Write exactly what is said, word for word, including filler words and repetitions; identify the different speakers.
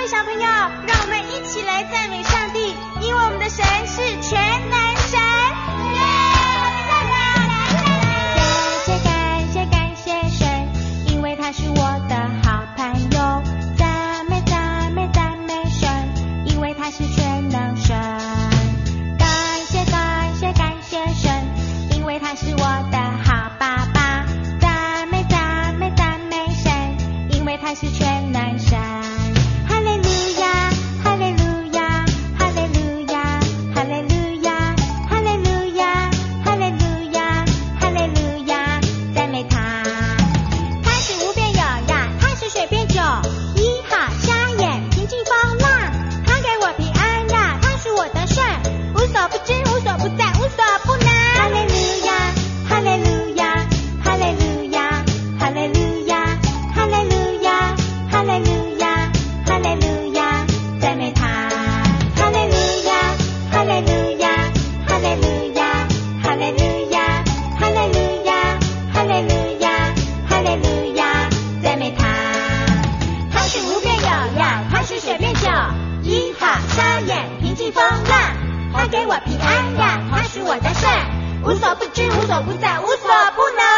Speaker 1: 位小朋友，让我们一起来赞美上帝，因为我们的神是全能神。谢谢感谢感谢神，因为他是我的好朋友。赞美赞美赞美神，因为他是全能神。感谢感谢感谢神，因为他是我的好爸爸。赞美赞美赞美神，因为他是全能神。哈利路亚哈利路亚哈利路亚哈利路亚哈利路亚哈利路亚哈利路亚，赞美他。他是无边有呀，他是水边酒，医好瞎眼，平静风浪，他给我平安呀，他是我的神，无所不知无所不在无所不能。哈利路亚哈利路亚哈利路亚哈利路亚哈利路亚哈利路亚哈利路亚，赞美他。哈利路亚哈利路亚哈利路亚哈利路亚哈利路亚哈利路亚哈利路亚，赞美他。他是无边有呀，他是水边酒，医好瞎眼，平静风浪，他给我平安呀，他是我的神，无所不知无所不在无所不能。